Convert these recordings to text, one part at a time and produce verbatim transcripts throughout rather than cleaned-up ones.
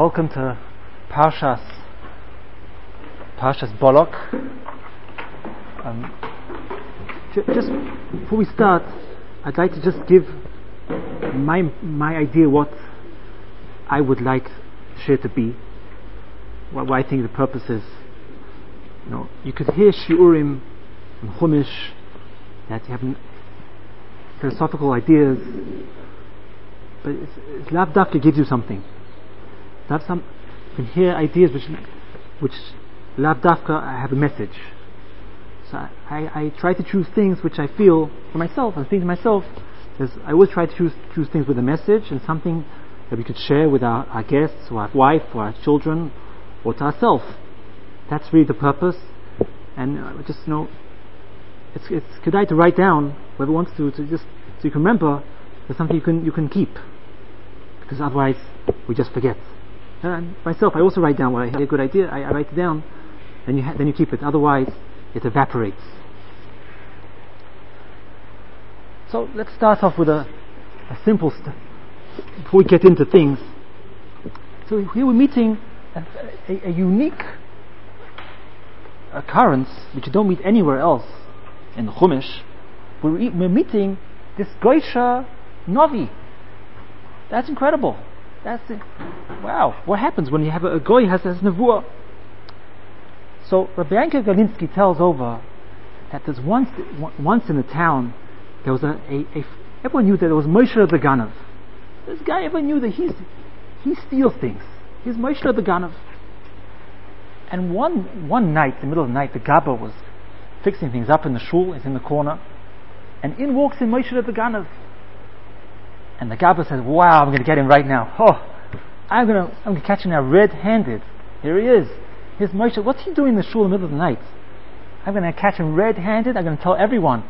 Welcome to Parshas Parshas Balak. Um, j- just before we start, I'd like to just give my my idea what I would like share to be, what, what I think the purpose is. You know, you could hear shiurim and chumash that you have philosophical ideas, but it's, it's lav dafka gives you something. Have some, you can hear ideas which, which lav dafka have a message. So I, I, I try to choose things which I feel for myself. I think to myself, I always try to choose choose things with a message and something that we could share with our, our guests, or our wife, or our children, or to ourselves. That's really the purpose. And uh, just you know, it's it's kedai to write down whoever wants to, to just so you can remember. There's something you can you can keep, because otherwise we just forget. And myself, I also write down when I have a good idea. I, I write it down, then you ha- then you keep it. Otherwise, it evaporates. So let's start off with a, a simple st- before we get into things. So here we're meeting a, a, a unique occurrence which you don't meet anywhere else in the Chumash. We're, e- we're meeting this Goisha Novi. That's incredible. That's it. Wow, what happens when you have a, a goy has has nevuah? So Rabbi Yankel Galinsky tells over that there's once once in a town there was a, a, a everyone knew that there was Moshe the Ganav. This guy, everyone knew that he's he steals things. He's Moshe the Ganav. And one one night, in the middle of the night, the Gabba was fixing things up in the shul, is in the corner, and in walks in Moshe the Ganav. And the Gabba says, "Wow, I'm going to get him right now. Oh, I'm going to I'm going to catch him now red-handed. Here he is. Here's Moshe. What's he doing in the shul in the middle of the night? I'm going to catch him red-handed. I'm going to tell everyone."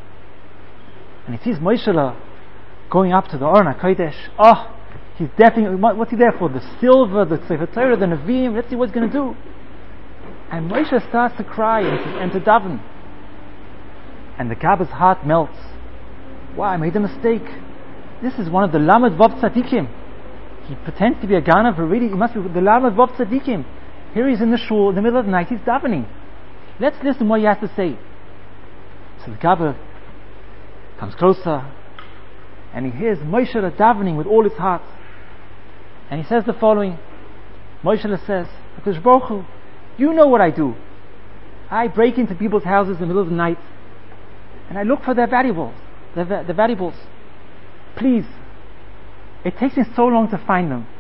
And he sees Moshe going up to the Aron HaKodesh. Oh, he's definitely, what's he there for? The silver, the Sefer Torah, the Nevi'im. Let's see what he's going to do. And Moshe starts to cry and to, and to daven. And the Gabba's heart melts. Wow, I made a mistake. This is one of the Lamed Vav Tzadikim. He pretends to be a Ganav, but really he must be the Lamed Vav Tzadikim. Here he's in the shul in the middle of the night, he's davening. Let's listen to what he has to say. So the Gabba comes closer, and he hears Moshe davening with all his heart. And he says the following. Moshe says, HaKadosh Baruch Hu, you know what I do. I break into people's houses in the middle of the night, and I look for their valuables, their, their valuables. Please, it takes me so long to find them.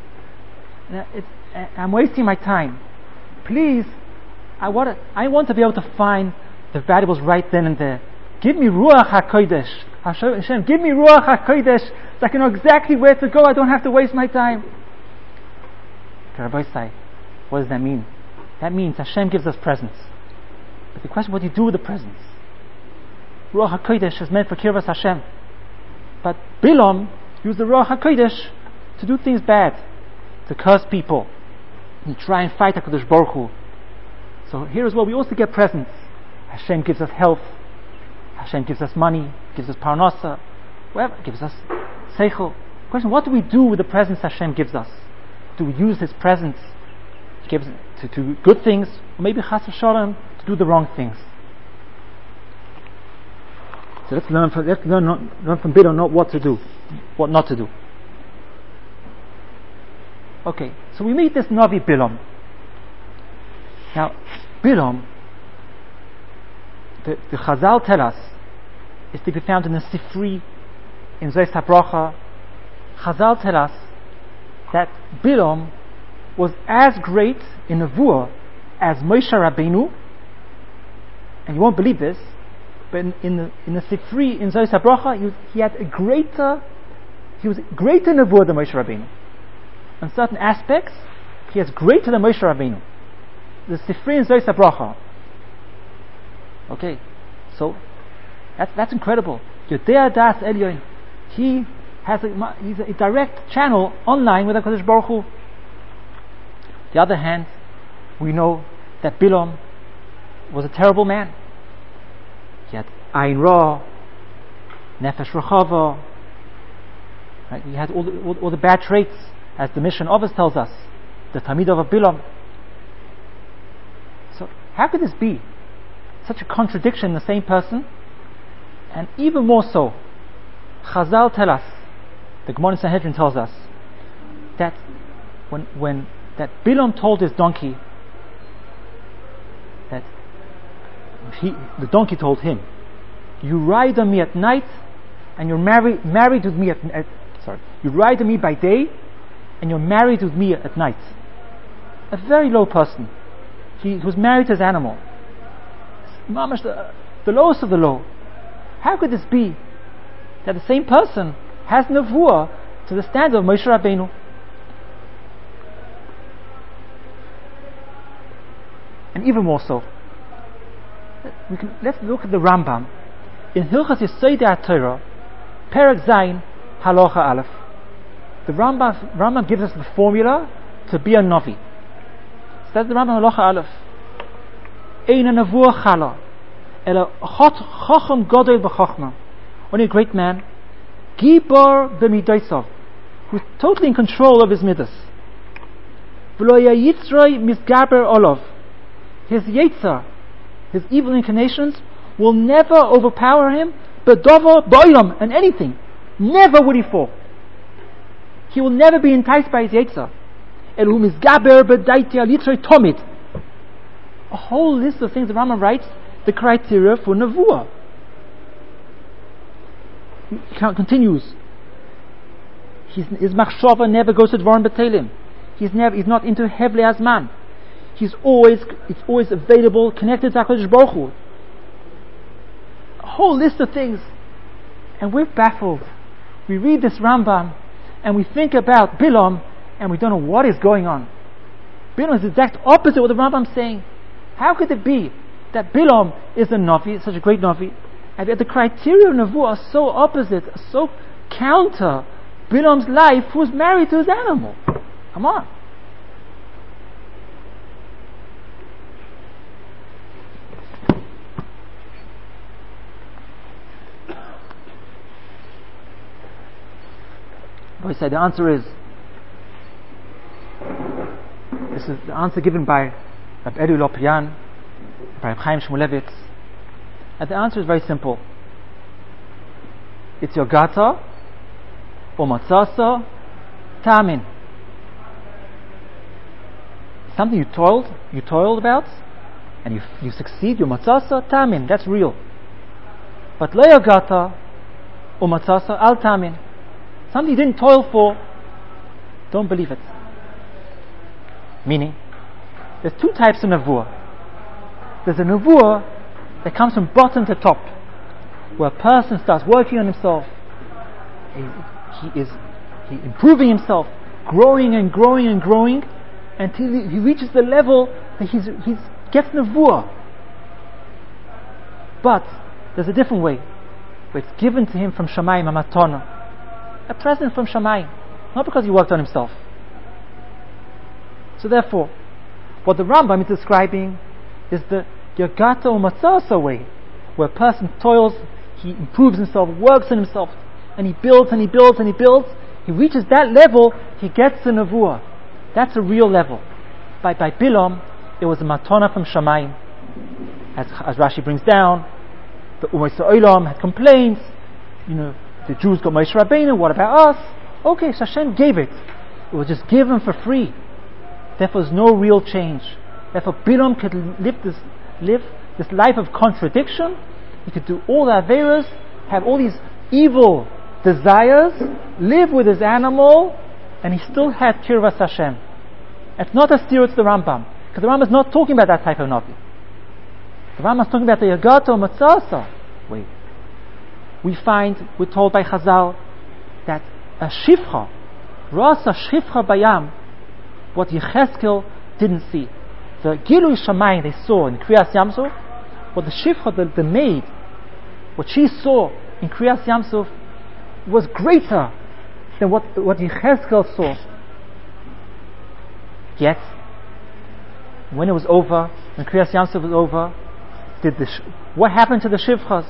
It's, I'm wasting my time. Please, I want to, I want to be able to find the valuables right then and there. Give me Ruach HaKodesh. Hashem, give me Ruach HaKodesh so I can know exactly where to go. I don't have to waste my time. Rabbi Sai, what does that mean? That means Hashem gives us presents. But the question, what do you do with the presents? Ruach HaKodesh is meant for Kirvas Hashem. But Bilam used the Ruach HaKodesh to do things bad, to curse people, and try and fight HaKadosh Baruch Hu. So here as well, we also get presents. Hashem gives us health, Hashem gives us money, gives us parnasa, whatever, gives us seichel. Question, what do we do with the presents Hashem gives us? Do we use His presents He gives to do good things, or maybe chas v'shalom to do the wrong things? So let's learn from let's learn, not, learn from Bilam not what to do, what not to do. Okay, so we meet this Navi Bilam. Now, Bilam, the, the Chazal tell us, is to be found in the Sifri, in Zos HaBracha. Chazal tell us that Bilam was as great in Nevuah as Moshe Rabbeinu, and you won't believe this, but in, in the in the Sifri in Zos HaBracha, he, he had a greater, he was greater in Nevuah than Moshe Rabbeinu. On certain aspects, he is greater than Moshe Rabbeinu. The Sifri in Zos HaBracha. Okay, so that's that's incredible. Yodea Das Elyon. He has a he's a direct channel online with HaKadosh Baruch Hu. The other hand, we know that Bilam was a terrible man. He had Ayin Ra, Nefesh Rachava, right? He had all the, all, all the bad traits. as the Mishnah Ovis tells us, the Talmid of Bilam. So how could this be? Such a contradiction in the same person? And even more so, Chazal tell us, the Gemara in Sanhedrin tells us, that when when that Bilam told his donkey, that he, the donkey told him, you ride on me at night, and you're married married with me at, at sorry, you ride on me by day, and you're married with me at night. A very low person. He was married to his animal. Mamash, the, the lowest of the low. How could this be that the same person has nevuah to the standard of Moshe Rabbeinu? And even more so, we can, let's look at the Rambam in Hilchas Yesodei HaTorah, Perek Zayin, Halacha Aleph. The Rambam, Rambam gives us the formula to be a Navi. Says the Rambam Halacha Aleph, Ein nevuah chala, ela chacham gadol b'chachma. Only a great man, Gibor b'midosov, who's totally in control of his midas. V'lo yayitzroi misgaber olav. His yetzer, his evil inclinations, will never overpower him, but dover b'olam, and anything. Never would he fall. He will never be enticed by his yetzer. Elu misgaber b'daiti alitzroi tomid. A whole list of things the Rambam writes, the criteria for nevuah. He continues. His, his machshava never goes to dvarim b'telim. He's never. He's not into hevlei hazman. He's always. It's always available, connected to HaKadosh Baruch Hu. A whole list of things, and we're baffled. We read this Rambam, and we think about Bilam, and we don't know what is going on. Bilam is the exact opposite of what the Rambam is saying. How could it be that Bilam is a Navi, such a great Navi, and yet the criteria of Nevuah are so opposite, so counter Bilam's life, who was married to his animal? Come on. But we say the answer is, this is the answer given by Rabbi Edu Lopian, by Rabbi Chaim Shmulevitz. And the answer is very simple. It's your gata, or matzasa, tamin. Something you toiled, you toiled about, and you you succeed, your matzasa, tamin. That's real. But lo your gata, or matzasa, al tamin. Something you didn't toil for, don't believe it. Meaning, there's two types of nevuah. There's a nevuah that comes from bottom to top, where a person starts working on himself. He, he is he improving himself, growing and growing and growing, until he, he reaches the level that he's he gets nevuah. But there's a different way, where it's given to him from Shamayim, a matana, a present from Shamayim, not because he worked on himself. So therefore, what the Rambam is describing is the Yagata or Matzasa way, where a person toils, he improves himself, works on himself, and he builds and he builds and he builds. He reaches that level, he gets the Nevuah. That's a real level. By by Bilam, it was a Matana from Shamayim. As, as Rashi brings down, the Umay Sa'olam had complaints, you know, the Jews got Moshe Rabbeinu, what about us? Okay, so Hashem gave it. It was just given for free. Therefore, there's no real change. Therefore, Bilam could live this, live this life of contradiction. He could do all the averas, have all these evil desires, live with his animal, and he still had Kirvas Hashem. It's not a steer to the Rambam, because the Rambam is not talking about that type of Navi. The Rambam is talking about the Yagato Matzasa. Wait. We find, we're told by Chazal, that a Shifcha, Rasa Shifcha Bayam, what Yecheskel didn't see. The Gilui Shamayim they saw in Kriyas Yamsuf, what the Shifcha, the, the maid, what she saw in Kriyas Yamsuf was greater than what, what Yecheskel saw. Yet, when it was over, when Kriyas Yamsuf was over, did the what happened to the Shifchas?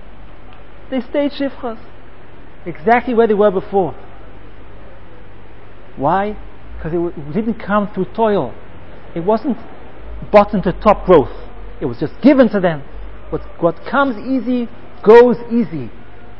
They stayed Shifchas, exactly where they were before. Why? Because it, w- it didn't come through toil. It wasn't bottom to top growth. It was just given to them. What, what comes easy goes easy.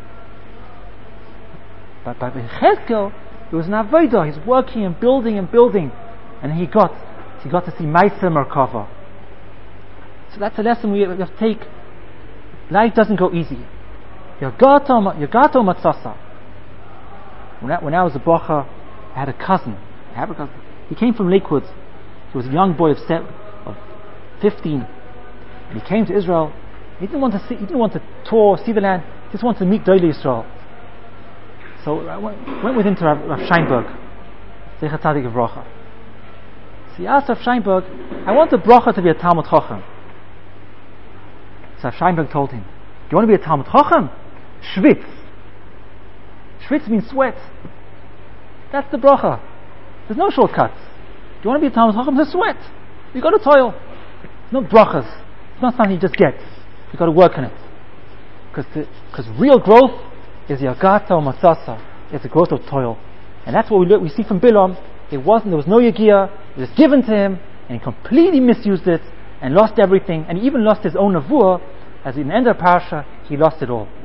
But by Yechezkel, it was an avodah. He's working and building and building, and he got he got to see Ma'aseh Merkava. So that's a lesson we have to take. Life doesn't go easy. Yagato Yagato Matzasa. When I, when I was a bocha, I had a cousin. I have a cousin. He came from Lakewood. He was a young boy of se- of fifteen, and he came to Israel. He didn't want to see. He didn't want to tour, see the land. He just wanted to meet Doilei Yisrael. So I went, went with him to Rav, Rav Scheinberg, Zecher Tzadik V'Bracha. So he asked Rav Scheinberg, "I want the bracha to be a Talmud Chacham." So Rav Scheinberg told him, "Do you want to be a Talmud Chacham? Schwitz. Schwitz means sweat. That's the bracha. There's no shortcuts. Do you want to be a Talmud Chacham? There's sweat. You got to toil. It's not brachas. It's not something you just get. You got to work on it. Because real growth is yagata or matzasa. It's a growth of toil, and that's what we look, we see from Bilam. It wasn't. There was no yagia. It was given to him, and he completely misused it and lost everything, and he even lost his own nevuah. As in the end of the parasha, he lost it all.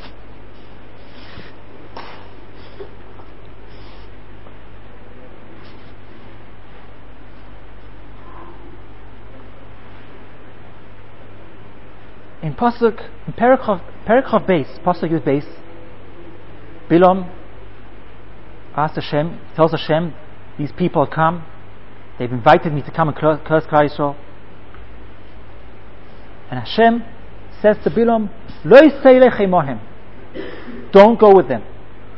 In Pasuk, in Perikhov, Perikhov base, Pasuk Yud base, Bilam asks Hashem, tells Hashem, these people come, they've invited me to come and curse Klal Yisrael. And Hashem says to Bilam, Lo yiseilech imohem, don't go with them.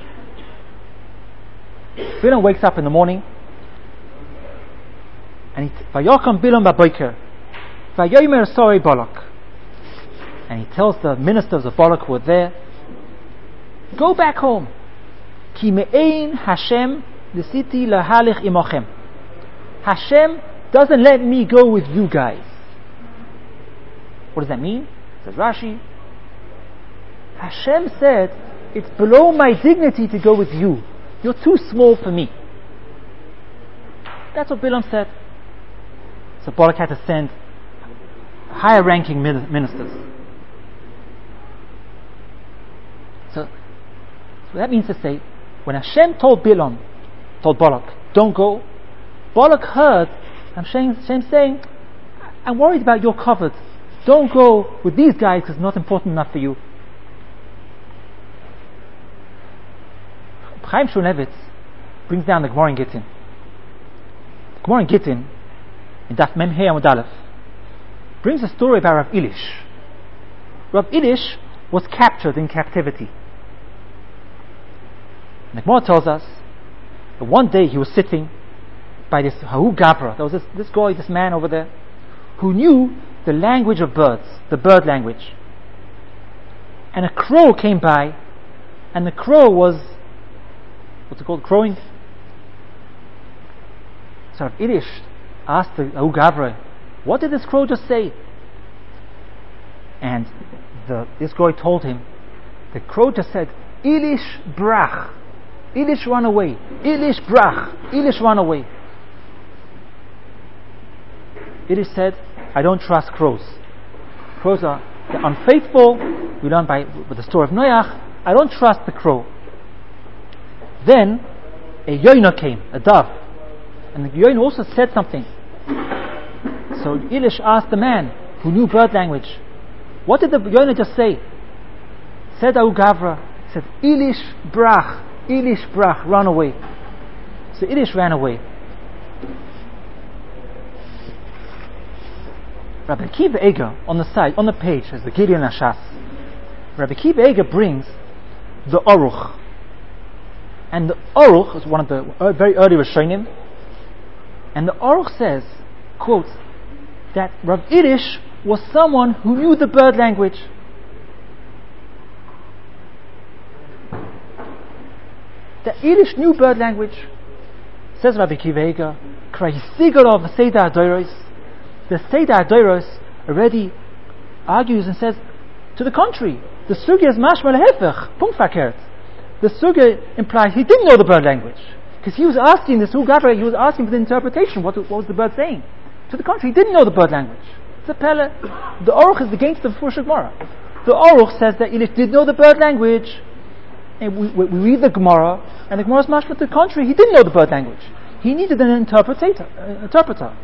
Bilam wakes up in the morning, and he Vayokam Bilam b'boker, Vayomer sorei Balak. And he tells the ministers of Balak who are there, go back home. Ki me'ein Hashem nisiti lahalich imochem. Hashem doesn't let me go with you guys. What does that mean? Says Rashi. Hashem said, it's below my dignity to go with you. You're too small for me. That's what Bilam said. So Balak had to send higher ranking ministers. So, so that means to say, when Hashem told Bilam, told Balak, don't go, Balak heard Hashem, Hashem saying, I'm worried about your covered. Don't go with these guys because it's not important enough for you. Chaim Shulevitz brings down the Gemara in Gittin. The Gemara in Gittin, in Daf Mem Hei Amud Aleph, brings a story about Rav Ilish. Rav Ilish was captured in captivity. And the Gemara tells us that one day he was sitting by this Hahu Gabra. There was this, this guy, this man over there, who knew the language of birds, the bird language. And a crow came by, and the crow was, what's it called, crowing? So Rav Ilish asked the Hahu Gabra, what did this crow just say? And the, this guy told him, the crow just said, Ilish brach. Ilish run away. Ilish brach. Ilish run away. Ilish said, I don't trust crows. Crows are they're unfaithful. We learn by with the story of Noach. I don't trust the crow. Then a yoina came, a dove, and the yoina also said something. So Ilish asked the man who knew bird language, what did the yoina just say? Said Hahu Gabra, said Ilish brach. Ilish brach, run away. So Ilish ran away. Rabbi Akiva Eger on the side, on the page, has the Gideon Ashas. Rabbi Akiva Eger brings the Aruch, and the Aruch is one of the uh, very early Rishonim, and the Aruch says, quote, that Rav Ilish was someone who knew the bird language. That Ilish knew bird language. Says Rabbi Akiva Eger, Krayisigarov Seder Adoros. The Seder Adoros already argues and says, to the contrary, the Sugya is mashma lehefech, punkt verkehrt. The Sugya implies he didn't know the bird language. Because he was asking this, who got right, he was asking for the interpretation. What, what was the bird saying? To the contrary, he didn't know the bird language. It's a pele. The Aruch is against the Fushah Gemara. The Aruch says that Elish did know the bird language. And we, we, we read the Gemara, and the Gemara is mashma to the contrary. He didn't know the bird language. He needed an interpreter. Uh, interpreter.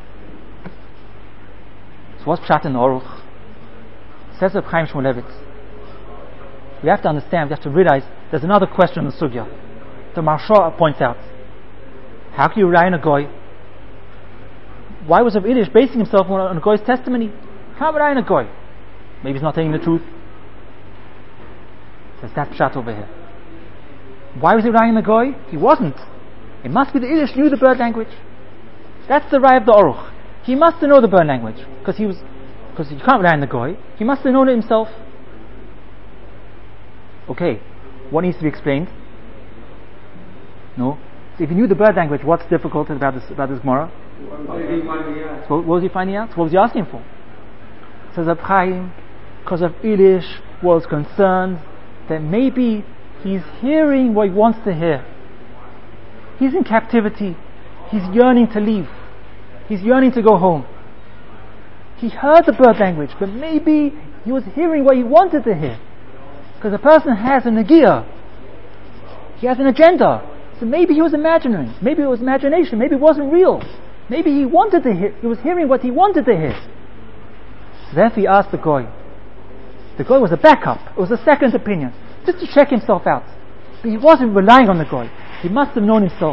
So what's pshat in the Aruch? Says Reb Chaim Shmulevitz. We have to understand, we have to realize there's another question in the Sugya. The Maharsha points out. How can you rely on a goy? Why was Rav Elish basing himself on, on a goy's testimony? Can't rely on a goy. Maybe he's not telling the truth. Says that pshat over here. Why was he relying on the goy? He wasn't. It must be the Elish knew the bird language. That's the Rai of the Aruch. He must have known the bird language because he was, because you can't rely on the goy. He must have known it himself. Okay, what needs to be explained? No. So if he knew the bird language, what's difficult about this about this Gemara? So what was he finding out? So what was he asking for? Says Reb Chaim, because of Elish was concerned that maybe he's hearing what he wants to hear. He's in captivity. He's yearning to leave. He's yearning to go home. He heard the bird language, but maybe he was hearing what he wanted to hear. Because a person has an agia. He has an agenda. So maybe he was imagining. Maybe it was imagination. Maybe it wasn't real. Maybe he wanted to hear. He was hearing what he wanted to hear. So therefore he asked the goy. The goy was a backup. It was a second opinion. Just to check himself out. But he wasn't relying on the goy. He must have known himself.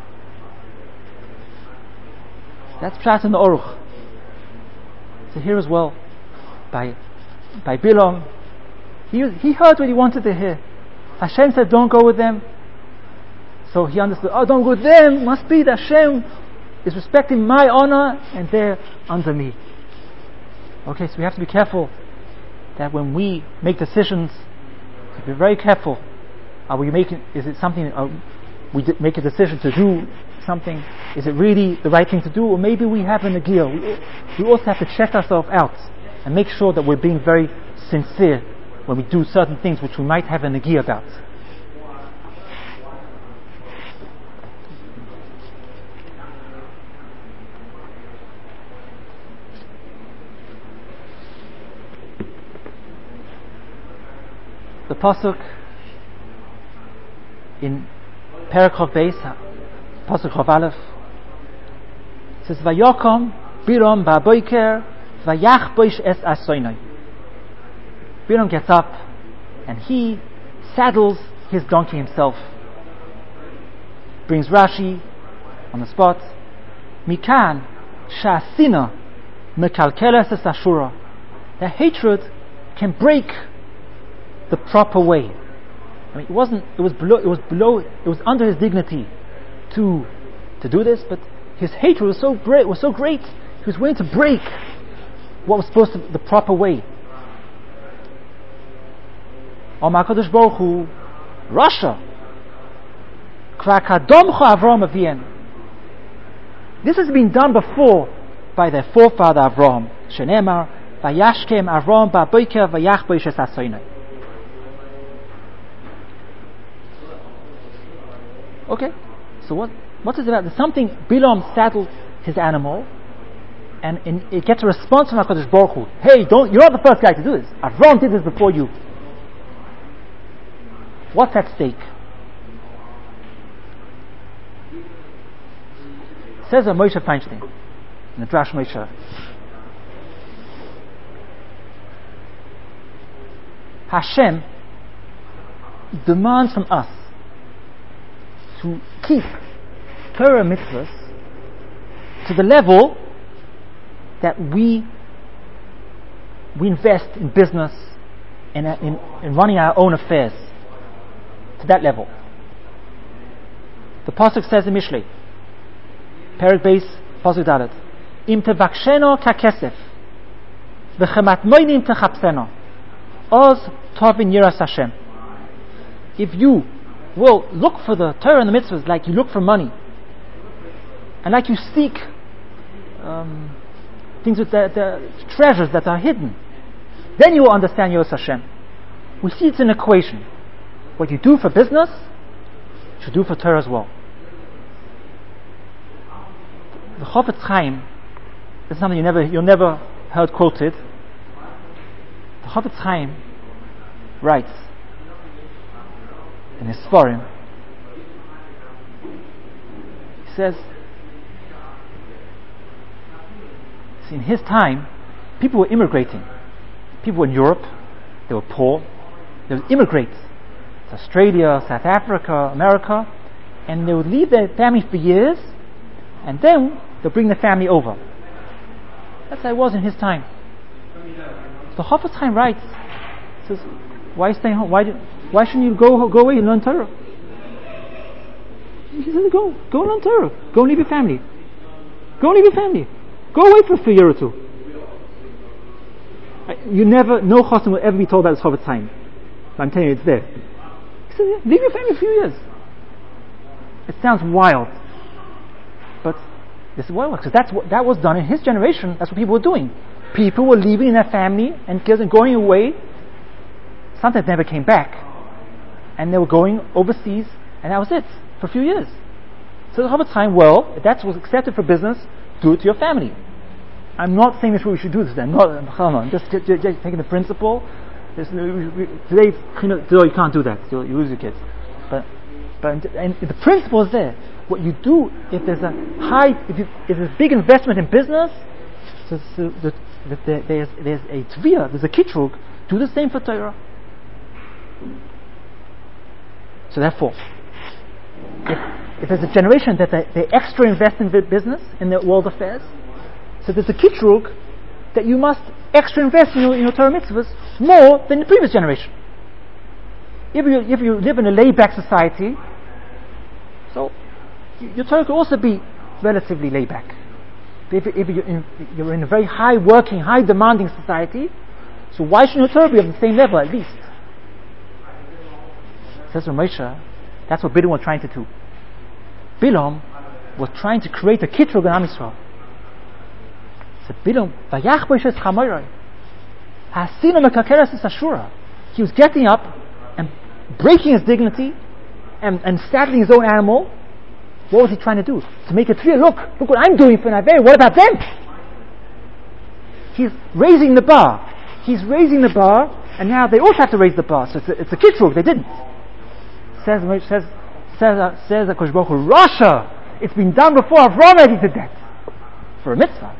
That's pshat in the Aruch. So here as well, by by Bilam, he he heard what he wanted to hear. Hashem said, "Don't go with them." So he understood. Oh, don't go with them. Must be that Hashem is respecting my honor, and they're under me. Okay, so we have to be careful that when we make decisions, to be very careful. Are we making? Is it something? Uh, we d- make a decision to do something. Is it really the right thing to do, or maybe we have an agil? We, we also have to check ourselves out and make sure that we're being very sincere when we do certain things which we might have an agil about. The pasuk in Parakov Beis, pasuk Chav Aleph, says Vayokom Bilam ba'boiker vayachboish es asoinai. Bilam gets up and he saddles his donkey himself. Brings Rashi on the spot. Mikan sha'asina mekalkeles es ashura. The hatred can break the proper way. I mean, it wasn't. It was below. It was below. It was under his dignity to to do this. But his hatred was so great. Was so great. He was willing to break what was supposed to be the proper way. Amar Kadosh Baruch Hu, Rasha, Krakadomcha Avram Avien. This has been done before by their forefather Avram. Shenemar Vayashkem Avram Ba'boiker Vayachboish es asoinai. Okay, so what what is it about? There's something. Bilam saddled his animal, and, and it gets a response from HaKadosh Baruch Hu. Hey, don't! You're not the first guy to do this. Avram did this before you. What's at stake? Says a Moshe Feinstein in the Drash Moshe. Hashem demands from us to keep Torah mitzvahs to the level that we we invest in business and in, in running our own affairs. To that level. The pasuk says in Mishlei, Perek Beis, pasuk Dalet, Im tevaksheno kakesef, v'chematmoinim techapseno, oz tovin yiras Hashem. If you will look for the Torah and the mitzvahs like you look for money, and like you seek um, things with the, the treasures that are hidden, then you will understand Yiras Hashem. We see it's an equation. What you do for business, you should do for Torah as well. the Chofetz Chaim, this is something you never, you'll never heard quoted. The Chofetz Chaim writes in his Sforim, he says, see, in his time, people were immigrating. People were in Europe, they were poor, they would immigrate to Australia, South Africa, America, and they would leave their family for years, and then they'll bring the family over. That's how it was in his time. So the Chofetz Chaim writes, says, why stay home? Why, do, why shouldn't you go go away and learn Torah? He says, go, go and learn Torah. Go and leave your family. Go and leave your family. Go away for a year or two. You never, no chassan will ever be told about this Chofetz Chaim. I'm telling you, it's there. He says, leave your family for a few years. It sounds wild, but this is what it works. That's what that was done in his generation. That's what people were doing. People were leaving their family and going away. Sometimes never came back, and they were going overseas, and that was it for a few years. So the Chofetz Chaim, well, if that was accepted for business, do it to your family. I'm not saying this we should do this. I'm not. I'm just, just, just taking the principle. There's, today, today you can't do that. You lose your kids, but. But and the principle is there. What you do if there's a high, if, you, if there's a big investment in business, so, so that, that there, there's there's a tviyah, there's a kitrug. Do the same for Torah. So therefore, if, if there's a generation that they, they extra invest in business in their world affairs, so there's a kitrug that you must extra invest in your, in your Torah mitzvahs more than the previous generation. If you, if you live in a laid-back society, so your Torah could also be relatively laid-back. If, if you're, in, you're in a very high-working, high-demanding society, so why shouldn't your Torah be on the same level at least? Says Ramosha, that's what Bilam was trying to do. Bilam was trying to create a kitrug in Am Yisrael. So Bilam, vayachbosh es chamorai, hasina mekakeres es ashura. He was getting up and breaking his dignity and, and saddling his own animal. What was he trying to do? To make it clear, look, look what I'm doing for Naveh, what about them? He's raising the bar. He's raising the bar, and now they also have to raise the bar. So it's a, it's a kitrug, they didn't. Says, says, says, uh, says HaKadosh Baruch Hu, Rasha, it's been done before, Avraham already did that. For a mitzvah.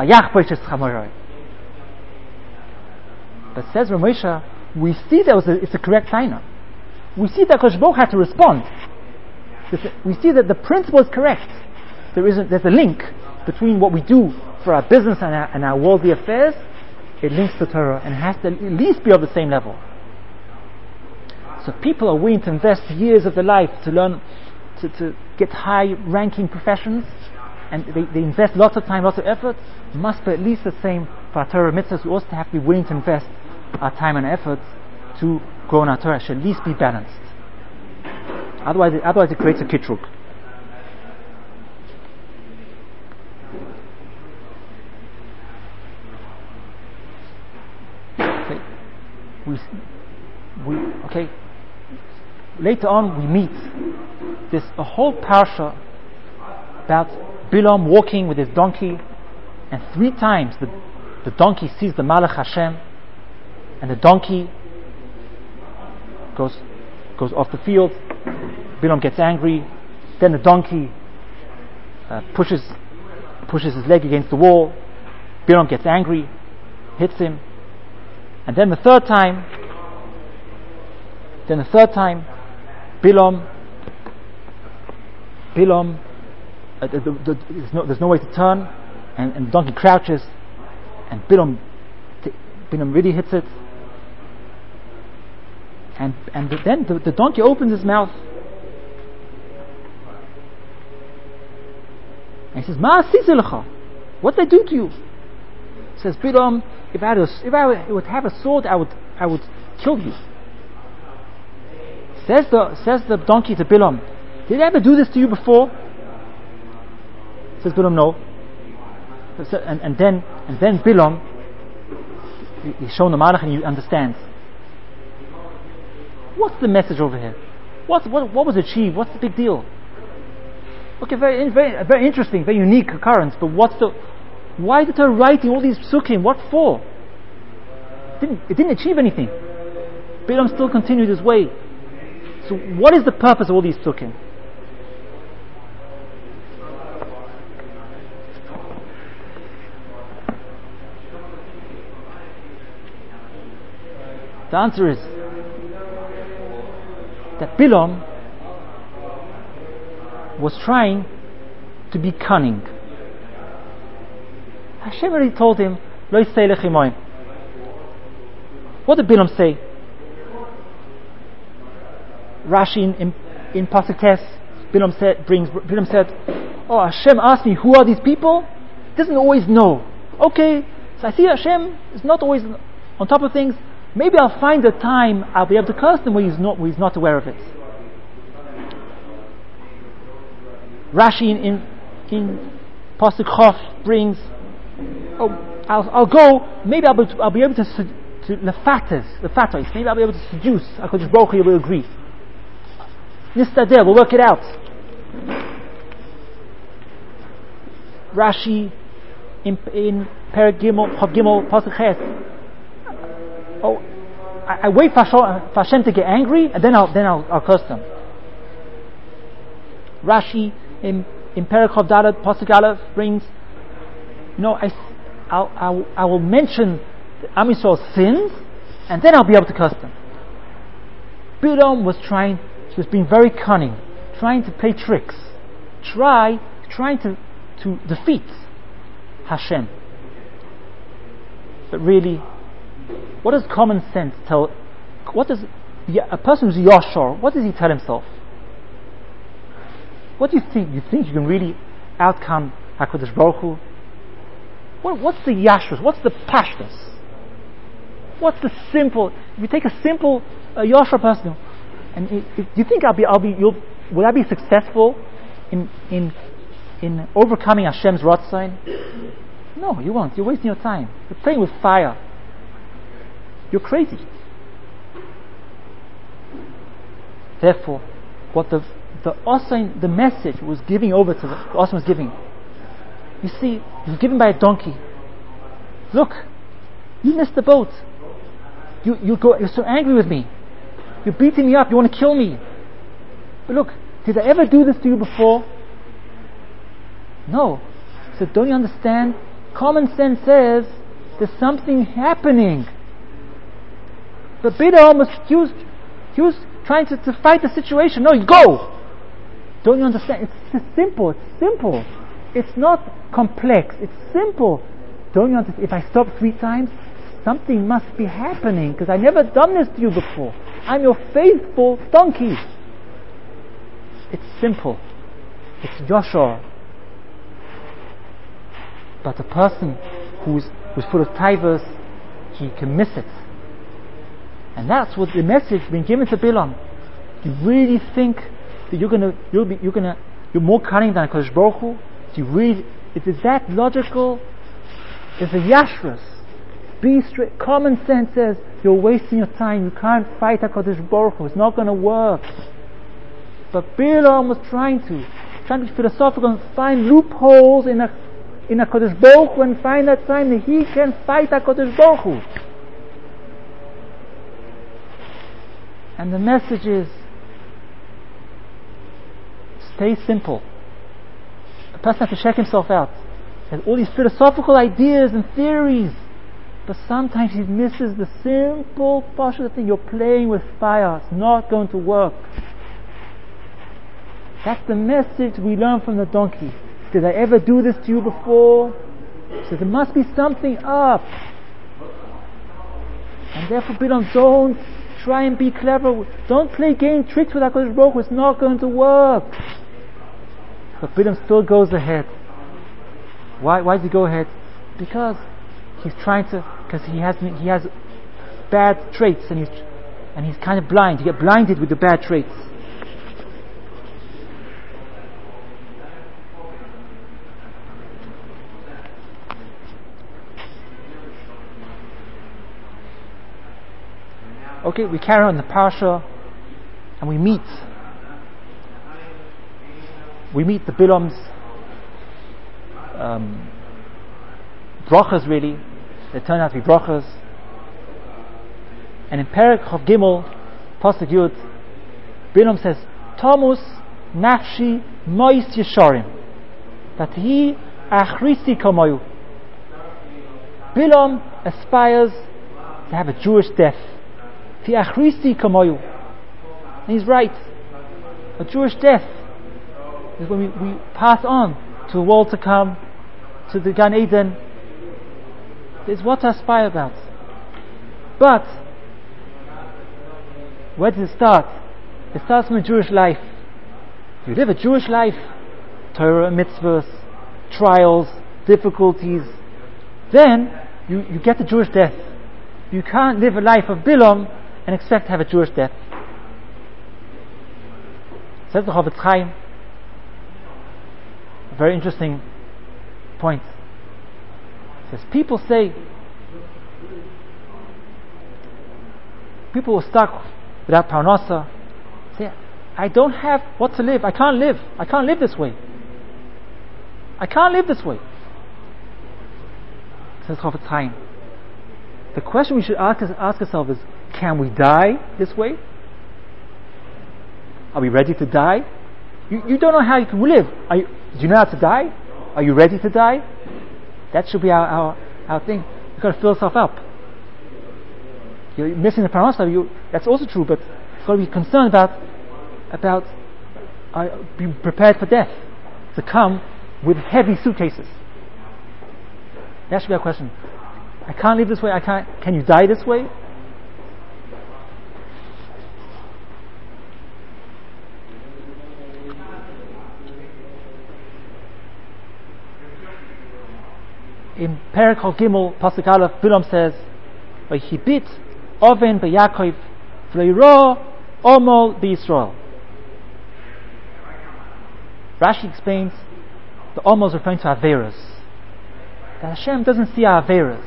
But says Ramosha, we see that was a, it's a correct taina. We see that HaKadosh Baruch Hu had to respond. We see that the principle is correct. There is a, there's a link between what we do for our business and our, and our worldly affairs. It links to Torah and has to at least be of the same level. So people are willing to invest years of their life to learn, to, to get high-ranking professions, and they, they invest lots of time, lots of effort. Must be at least the same for our Torah mitzvahs. We also have to be willing to invest our time and effort to grow in our Torah. It should at least be balanced. Otherwise, it, otherwise it creates a kitrug. Okay. We, we, okay. Later on, we meet this a whole parsha about Bilam walking with his donkey, and three times the, the donkey sees the Malach Hashem, and the donkey goes goes off the field. Bilam gets angry. Then the donkey uh, pushes pushes his leg against the wall. Bilam gets angry, hits him, and then the third time, then the third time, Bilam, Bilam, uh, the, the, the, there's, no, there's no way to turn, and, and the donkey crouches, and Bilam, t- Bilam really hits it, and and the, then the, the donkey opens his mouth, and he says, "Ma asisi lecha? What did I do to you?" He says, "Bilam, if I had a, if I would have a sword, I would I would kill you." Says the says the donkey to Bilam, "Did I ever do this to you before?" Says Bilam, "No." And, and then and then Bilam, he's shown the Malach and he understands. What's the message over here? What what what was achieved? What's the big deal? Okay, very, very, very interesting, very unique occurrence. But what's the? Why did Torah writing all these psukim? What for? It didn't, it didn't achieve anything. Bilam still continued his way. So, what is the purpose of all these psukim? The answer is that Bilam was trying to be cunning. Hashem already told him, Lo yisei lechimoim. What did Bilam say? Rashi in, in, in Pasuk Tes, Bilam said, brings, Bilam said, oh, Hashem asked me, who are these people? He doesn't always know. Okay, so I see Hashem is not always on top of things. Maybe I'll find a time I'll be able to curse them where he's not, where he's not aware of it. Rashi in, in, in Pasuk Chof brings, oh, I'll, I'll go, maybe I'll be, I'll be able to, to lefates, lefatos, maybe I'll be able to seduce HaKadosh Baruch Hu, will agree. Nistader, we'll work it out. Rashi in, in Perek Gimel, Chav Gimel, Pasuk Ches. Oh, I, I wait for Hashem, for Hashem to get angry, and then I'll then I'll, I'll curse them. Rashi in in Perek Chav Daled Pasuk Aleph brings, you know, I I'll, I'll, I will mention the Am Yisrael's sins, and then I'll be able to curse them. Bilam was trying, he was being very cunning, trying to play tricks, try trying to to defeat Hashem. But really, what does common sense tell? What does a person who's Yashar, what does he tell himself? What do you think? You think you can really outcome HaKadosh Baruch Hu? What, what's the Yashrus? What's the Pashtus? What's the simple? If you take a simple uh, Yashar person, and if, if you think I'll be, I'll be, you'll, will I be successful in in in overcoming Hashem's Ratzon? No, you won't. You're wasting your time. You're playing with fire. You're crazy. Therefore, what the the Osain, the message was giving over to the, the Osain was giving. You see, he was given by a donkey. Look, you missed the boat. You you go. You're so angry with me. You're beating me up. You want to kill me. But look, did I ever do this to you before? No. So don't you understand? Common sense says there's something happening. But Bilam was, he was, he was trying to, to fight the situation. No, you go. Don't you understand? It's just simple. It's simple. It's not complex. It's simple. Don't you understand? If I stop three times, something must be happening because I've never done this to you before. I'm your faithful donkey. It's simple. It's Yashar. But a person who's who's full of taivos, he can miss it. And that's what the message being given to Bilam. You really think that you're gonna you'll be you're gonna you're more cunning than HaKadosh Baruch Hu? Do you really, if it's that logical? It's a yashrus. Be straight. Common sense says you're wasting your time. You can't fight HaKadosh Baruch Hu. It's not going to work. But Bilam was trying to, trying to be philosophical and find loopholes in a in HaKadosh Baruch Hu and find that time that he can fight HaKadosh Baruch Hu. And the message is, stay simple. A person has to check himself out. He has all these philosophical ideas and theories, but sometimes he misses the simple part of the thing. You're playing with fire. It's not going to work. That's the message we learn from the donkey. Did I ever do this to you before? So there must be something up. And therefore, Bilam, don't try and be clever. Don't play game tricks with HaKadosh Baruch Hu. It's not going to work. But Bilam still goes ahead. Why? Why does he go ahead? Because he's trying to. Because he has he has bad traits, and he's and he's kind of blind. You get blinded with the bad traits. Okay, we carry on the parsha, and we meet we meet the Bilam's um, brachas, really. They turn out to be brachas. And in Perek Chav Gimel, Pasuk Yud, Bilam says, Tomus nafshi mois yesharim, Vatihi achrisi kamoyu. Bilam aspires to have a Jewish death. Ti achrisi kamoyu. And he's right. A Jewish death is when we, we pass on to a world to come, to the Gan Eden. It's what to aspire about. But where does it start? It starts from a Jewish life. You live a Jewish life, Torah, mitzvahs, trials, difficulties. Then you, you get the Jewish death. You can't live a life of Bilam and expect to have a Jewish death. Says the Chofetz Chaim, a very interesting point. It says people say, people who are stuck without parnasa, say, I don't have what to live. I can't live. I can't live this way. I can't live this way. Says Chofetz Chaim. The question we should ask, ask ourselves is, can we die this way? Are we ready to die? You, you don't know how you can live. Are you, do you know how to die? Are you ready to die? That should be our, our, our thing. You've got to fill yourself up. You're missing the parnasa. You, that's also true, but you've got to be concerned about about uh, being prepared for death, to come with heavy suitcases. That should be our question. I can't live this way. I can't. Can you die this way? In Perek Chav Gimel, Pasuk Aleph, Bilam says, "Vayhibit oven beYaakov, v'leiro omol b'Yisrael." Rashi explains the omol is referring to averas. That Hashem doesn't see our averas.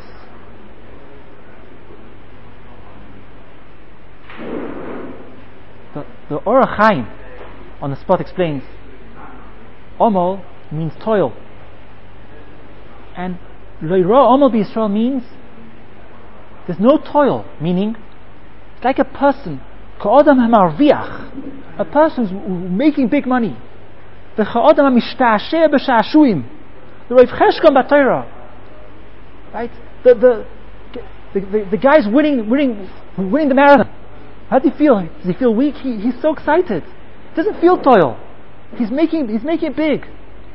The, the Orach Chaim on the spot explains, omol means toil, and Leiro Omol B'Yisrael means there's no toil, meaning it's like a person, Ka'odam HaMarviach, a person who's making big money. The Ka'odam HaMishta'asheh B'Sha'ashuim, the Rav Cheshkon B'Torah, right? The the the, the, the guy's winning winning winning the marathon. How does he feel? Does he feel weak? He, he's so excited. He doesn't feel toil. He's making he's making it big.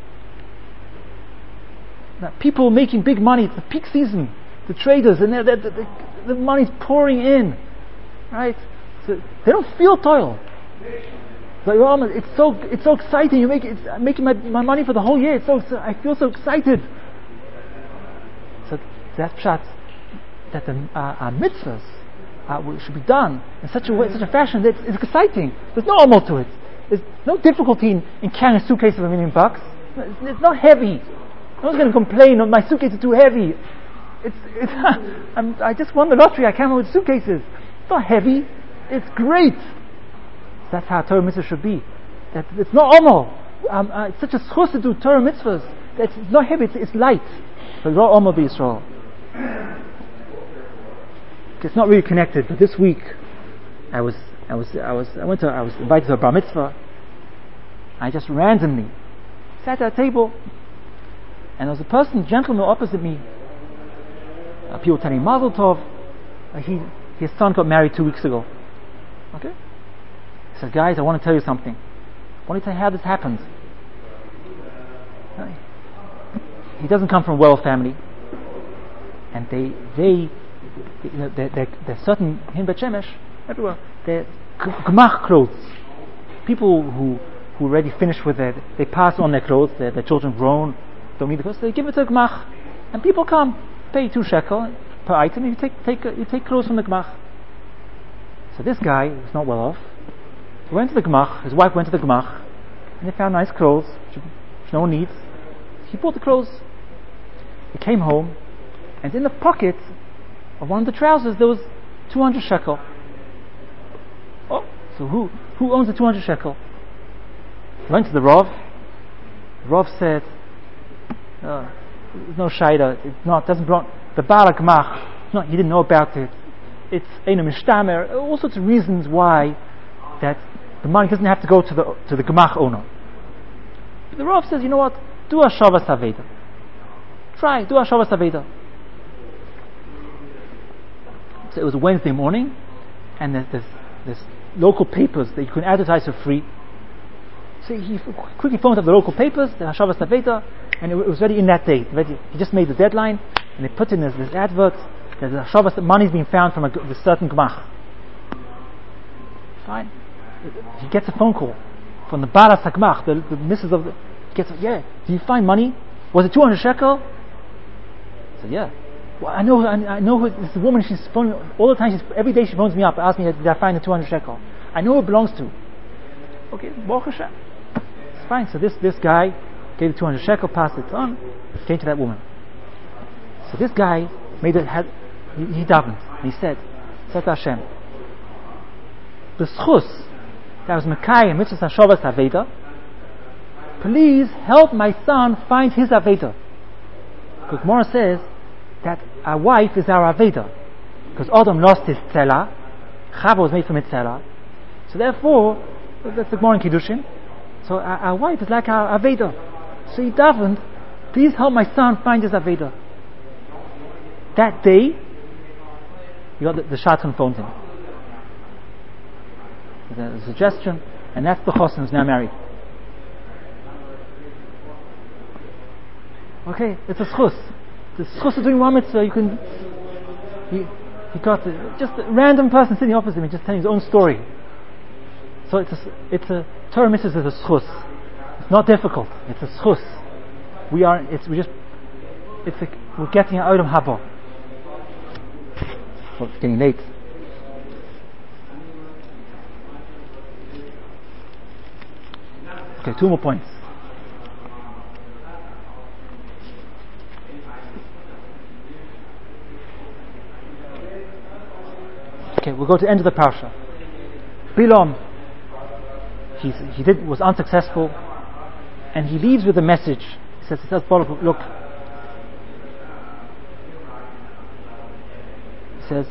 Now, people making big money, it's the peak season, the traders, and they're, they're, they're, the money's pouring in, right? So they don't feel toil. It's like, oh, it's so it's so exciting. You make it's I'm making my, my money for the whole year. It's so I feel so excited. So that pshat that the uh, our mitzvahs uh, should be done in such a way, such a fashion that it's exciting. There's no amal to it. There's no difficulty in, in carrying a suitcase of a million bucks. It's, it's not heavy. No one's going to complain, oh, my suitcase is too heavy. It's, it's I'm, I just won the lottery, I can't with suitcases. It's not heavy, it's great. That's how Torah mitzvah should be. That it's not omo. Um, uh, it's such a schus to do Torah mitzvahs. That it's not heavy, it's, it's light. So Ra Omo B'Yisrael. It's not really connected, but this week I was I was I was I went to I was invited to a bar mitzvah. I just randomly sat at a table. And there was a person, gentleman opposite me. Uh, people were telling Mazel Tov. Uh, he, his son got married two weeks ago. Okay? He said, guys, I want to tell you something. I want to tell you how this happened. Uh, he doesn't come from a well family. And they, they, they you know, they're, they're, they're certain, in Bet Shemesh, everywhere, they're gemach clothes. People who, who already finished with their, they pass on their clothes, their, their children grown, don't need the clothes, they give it to a gemach, and people come, pay two shekel per item, and you take take you take clothes from the gemach. So this guy, who's not well off, he went to the gemach, his wife went to the gemach, and they found nice clothes, which, which no one needs. He bought the clothes. He came home, and in the pocket of one of the trousers there was two hundred shekel. Oh, so who who owns the two hundred shekel? He went to the Rav. Rav said, uh, there's no shaida, it's not, doesn't belong, the Baal HaGmach, not, he didn't know about it, it's Eino Mishtamer, all sorts of reasons why that the money doesn't have to go to the to the Gemach owner. But the Rav says, you know what, do a Shavas Aveda. Try, do a Shavas Aveda. So it was a Wednesday morning, and there's, there's, there's local papers that you can advertise for free. So he quickly phoned up the local papers, the Shavas Aveda, and it was ready in that day. He just made the deadline, and they put in this, this advert that the Shavas, the money's being found from a, a certain Gemach. Fine. He gets a phone call from the Balas HaGmach, the, the missus of the, he gets, yeah, did you find money? Was it two hundred shekel? I said, yeah. Well, I know, I, I know who, this woman, she's phoning, all the time, she's, every day she phones me up, asks me, did I find the two hundred shekel? I know who it belongs to. Okay, Baruch Hashem. It's fine. So this, this guy gave the two hundred shekel, passed it on, came to that woman. So this guy made it, had, he, he davened, and he said, said to Hashem, B'schus, that was Mekayim, Mitzvah Shavas Aveda, please help my son find his Aveda. Because Gemara says that our wife is our Aveda. Because Adam lost his Tzela, Chava was made from his Tzela, so therefore, that's the Gemara in Kiddushin, so our, our wife is like our Aveda. So he davened, please help my son find his Aveda. That day, you got the, the shadchan phoned him. The suggestion, and that's the chosn who's now married. Okay, it's a schus. The schus of doing one mitzvah, you can. He, he got a, just a random person sitting opposite me, just telling his own story. So it's a, it's a Torah mitzvah is a schus. It's not difficult. It's a schus. We are. It's we just. It's a, we're getting an olam haba. Well, it's getting late. Okay, two more points. Okay, we'll go to the end of the parsha. Bilam, he's, he did was unsuccessful, and he leaves with a message. He says, he says, look. He says,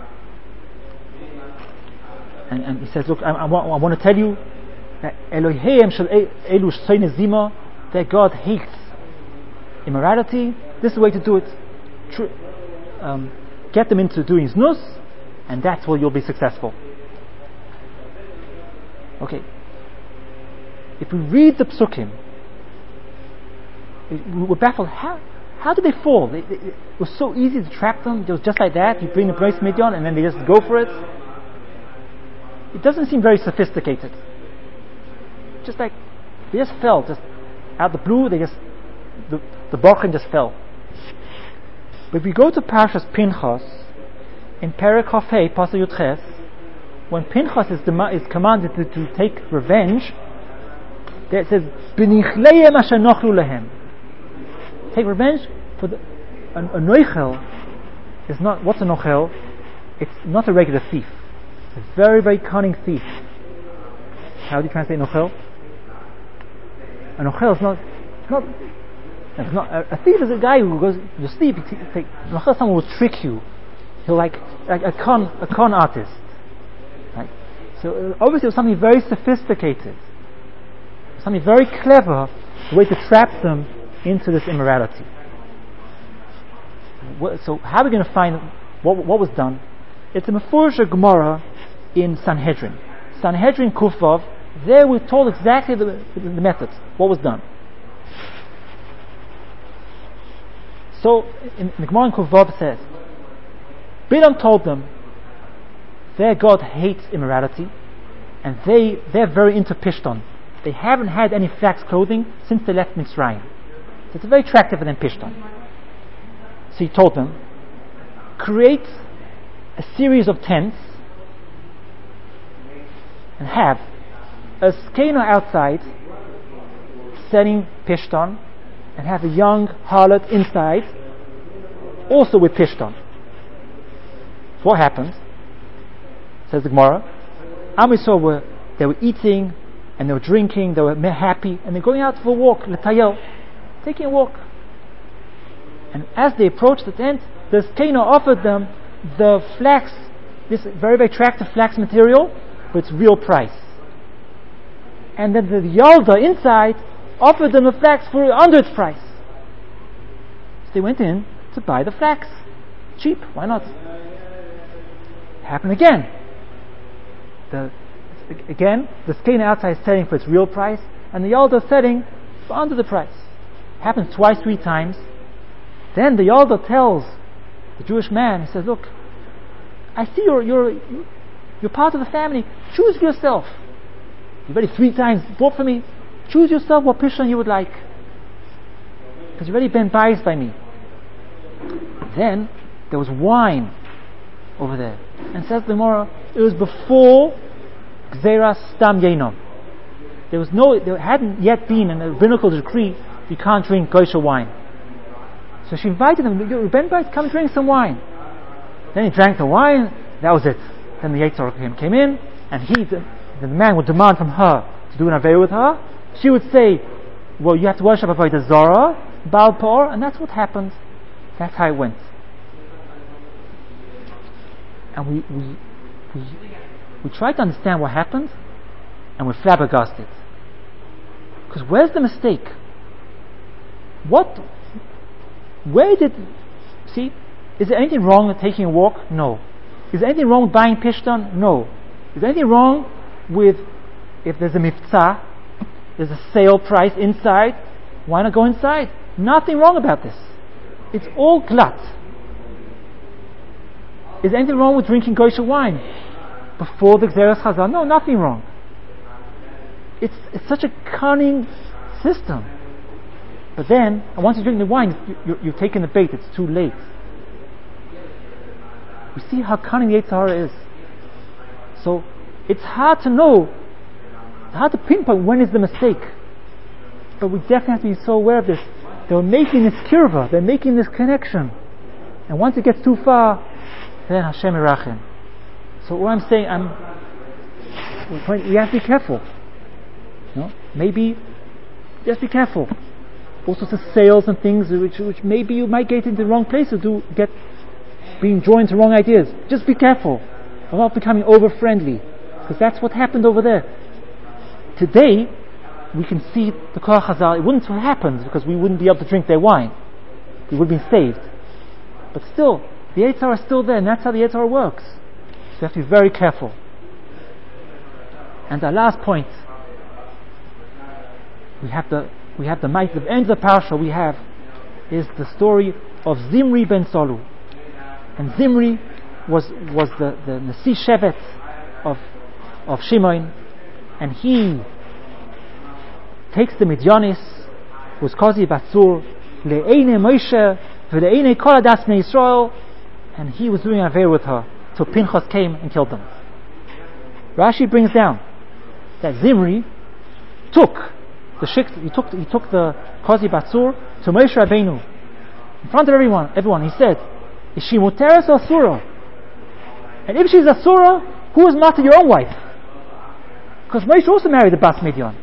and, and he says, look, I, I, want, I want to tell you that Elohim shel elu shseine zima, that God hates immorality. This is the way to do it. Tr- um, get them into doing znus, and that's where you'll be successful. Okay. If we read the psukim, we're baffled. How how did they fall? They, they, it was so easy to trap them. It was just like that. You bring the Bnei Midian, and then they just go for it. It doesn't seem very sophisticated. Just like they just fell, just out the blue. They just the the Bachim just fell. But if we go to Parshas Pinchas in Perek Hafei Pasuk Yudches, when Pinchas is, dem- is commanded to, to take revenge, there it says B'nichleim asher nochlu lehem. Take revenge for the a, a noichel is not what's a nochel? It's not a regular thief. It's a very very cunning thief. How do you translate nochel? An ochel is not, not, it's not a, a thief is a guy who goes to sleep. He t- take, an ochel is someone who will trick you. He'll like like a con a con artist. Right? So uh, obviously it was something very sophisticated, something very clever, the way to trap them into this immorality. What, so how are we going to find what what was done? It's a Mefursha Gemara in Sanhedrin. Sanhedrin Kufav. There we're told exactly the, the, the method, what was done. So, in, in the Gemara in Kuvav says, Bilam told them, their God hates immorality, and they, they're very into Pishton. They haven't had any flax clothing since they left Mitzrayim. So it's very attractive for them, Pishton. So he told them, create a series of tents, and have a skena outside selling pishton, and have a young harlot inside also with pishton. So what happened? Says the Gemara, Am Yisrael were they were eating and they were drinking, they were happy, and they're going out for a walk, l'tayel, taking a walk. And as they approached the tent, the Zkena offered them the flax, this very, very attractive flax material, with its real price. And then the Yalda inside offered them the flax for under its price. So they went in to buy the flax. Cheap, why not? Happened again. The, again, the Zkena outside is selling for its real price, and the Yalda is selling for under the price. Happens twice, three times. Then the Yalda tells the Jewish man, he says, look, I see you're, you're, you're part of the family. Choose for yourself. You've already three times bought for me. Choose yourself what pishon you would like. Because you've already been biased by me. Then there was wine over there. And says the Gemara, it was before Gzeras Stam Yeinom. There was no, there hadn't yet been in a rabbinical decree, you can't drink kosher wine. So she invited him, Ben Bait, come drink some wine. Then he drank the wine, that was it. Then the Yetzer Hara came, came in, and he, the, the man would demand from her to do an Aveira with her. She would say, well, you have to worship Avodah Zarah, Baal Peor, and that's what happened. That's how it went. And we, we, we, we try to understand what happened, and we're flabbergasted. Because where's the mistake? What, where did, see, is there anything wrong with taking a walk? No. Is there anything wrong with buying pishtan? No. Is there anything wrong with, if there's a mitzvah, there's a sale price inside, why not go inside? Nothing wrong about this. It's all glut. Is there anything wrong with drinking kosher wine before the Gzeras Chazal? No, nothing wrong. It's it's such a cunning system. But then, and once you drink the wine, you, you, you've taken the bait, it's too late. We see how cunning the Yetzer Hara is. So, it's hard to know, it's hard to pinpoint when is the mistake. But we definitely have to be so aware of this. They're making this kirva, they're making this connection. And once it gets too far, then Hashem Yerachem. So what I'm saying, I'm, we have to be careful. You know? Maybe, just be careful. All sorts of sales and things which, which maybe you might get into the wrong place or do get being drawn to wrong ideas. Just be careful of not becoming over friendly, because that's what happened over there. Today, we can see the Korach Hazal. It wouldn't have happened because we wouldn't be able to drink their wine. We would have been saved. But still, the Yetzer Hara is still there, and that's how the Yetzer Hara works. So we have to be very careful. And our last point, we have the we have the might. The end of the parasha we have is the story of Zimri ben Solu. And Zimri was was the the Nasi Shevet of of Shimon, and he takes the Midyanis, who's Kozi Batsur, le'ene Moshe, v'le'ene kol adas bnei Yisrael, and he was doing an Aveira with her, till Pinchas came and killed them. Rashi brings down that Zimri took the shik, he took he took the Kozi Batsur to Moshe Rabbeinu in front of everyone. Everyone, he said, "Is she muteres or asura? And if she's asura, who is matter your own wife? Because Moshe also married the Bas Midyan."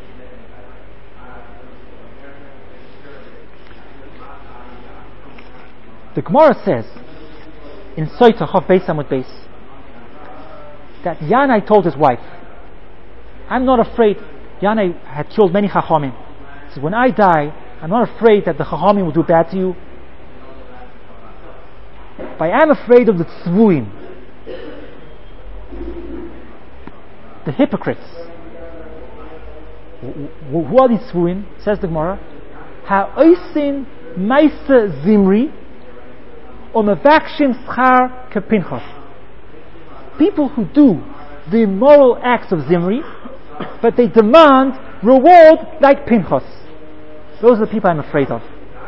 The Gemara says in Soita Chav Beis Amud Beis that Yanai told his wife, "I'm not afraid." Yanai had killed many Chachamim. He said, "When I die, I'm not afraid that the Chachamim will do bad to you, but I am afraid of the Tzvuim, the hypocrites." Who are these Tzvuim? Says the Gemara, "Ha'oisin Maisa Zimri Omavakshim Schar Kepinchas." People who do the immoral acts of Zimri, but they demand reward like Pinchas. Those are the people I'm afraid of.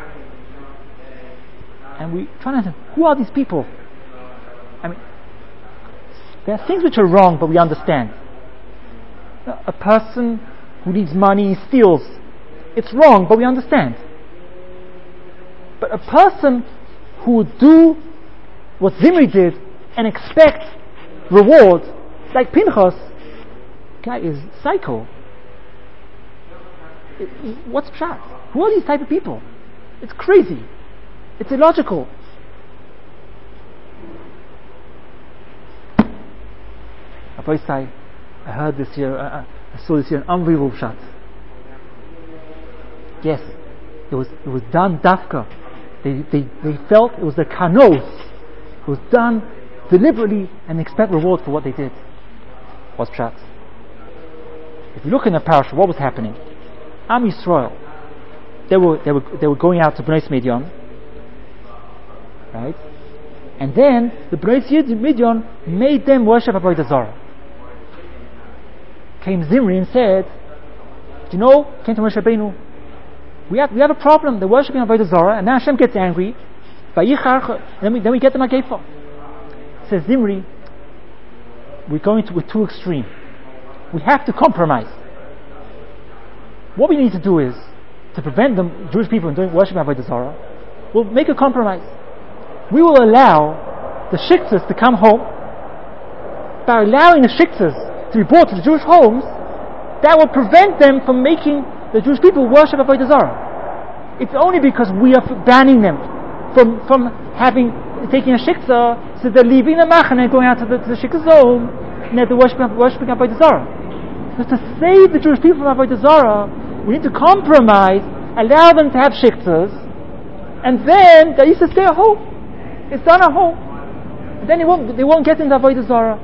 And we try to understand, who are these people? I mean, there are things which are wrong, but we understand. A person who needs money, he steals. It's wrong, but we understand. But a person who would do what Zimri did and expect reward, like Pinchas, guy is psycho. It, what's pshat? Who are these type of people? It's crazy. It's illogical. I heard this year, uh, I saw this year an unbelievable pshat. Yes, it was it was done dafka. They they they felt it was the kanos. It was done deliberately and expect reward for what they did. What's pshat? If you look in the parasha, what was happening? Am Yisrael, they were they were they were going out to Bnei Midian, right? And then the Bnei Midian made them worship Avodah Zarah. Came Zimri and said, "Do you know?" Came to Moshe Rabbeinu. We have we have a problem. They're worshiping Avodah Zarah, and now Hashem gets angry. And then we then we get them a gefa. Says Zimri, we're going to we're too extreme. We have to compromise. What we need to do is to prevent the Jewish people from doing worship Avodah Zarah. We'll make a compromise. We will allow the shikters to come home. By allowing the shikters to be brought to the Jewish homes, that will prevent them from making the Jewish people worship Avodah Zarah. It's only because we are banning them from from having taking a shikta, so they're leaving the machane and going out to the, to the shikta's home, and they're worshiping worshiping Avodah Zarah. So to save the Jewish people from Avodah Zarah, we need to compromise, allow them to have shiktas, and then they used to stay at home. It's done at home. And then they won't they won't get into Avodah Zarah.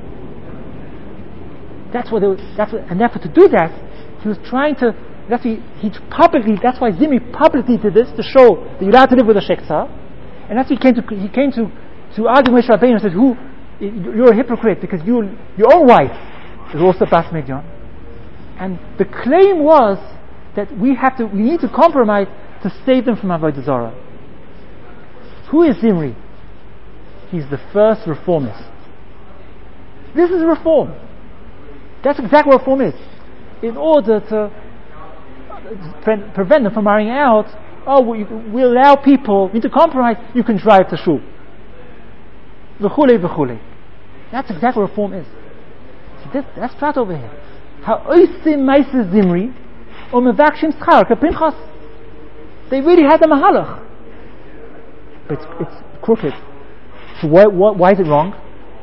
That's what they were, that's what, and therefore to do that, he was trying to. That's why he, he publicly. That's why Zimri publicly did this to show that you're allowed to live with a shekta, and that's why he came to he came to to argue with Rabbeinu and said, "Who you're a hypocrite because you your own wife is also Bas Midian." And the claim was that we have to we need to compromise to save them from Avodah Zarah. Who is Zimri? He's the first reformist. This is reform. That's exactly what reform is. In order to pre- prevent them from marrying out, oh, we, we allow people, we need to compromise, you can drive to shul. V'chule, v'chule. That's exactly what reform is. So this, that's prat over here. Ha'oisim ma'ases Zimri, o mevakshim schar k'Pinchas. They really had the mahalach. But it's, it's crooked. So why, why, why is it wrong?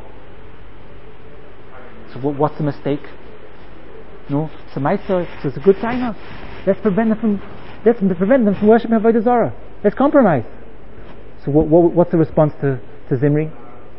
So what, what's the mistake? No, so Ma'aser, so it's a good sign now. Let's prevent them from let's prevent them from worshiping Avodah Zarah. Let's compromise. So what, what, what's the response to, to Zimri?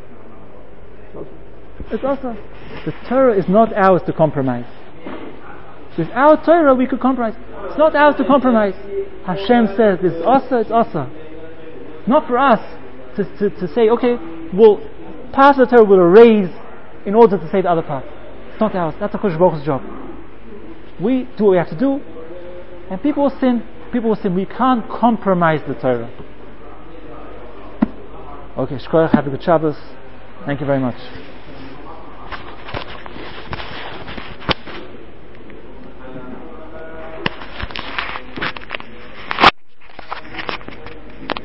It's also the Torah is not ours to compromise. With our Torah we could compromise. It's not ours to compromise. Hashem says it's asa, it's asa. Not for us to, to, to say, okay, we'll pass the Torah, we'll erase in order to say the other part. It's not ours. That's HaKadosh Baruch Hu's job. We do what we have to do, and people will sin. People will sin. We can't compromise the Torah. Okay, Shkoyach, have a good Shabbos. Thank you very much.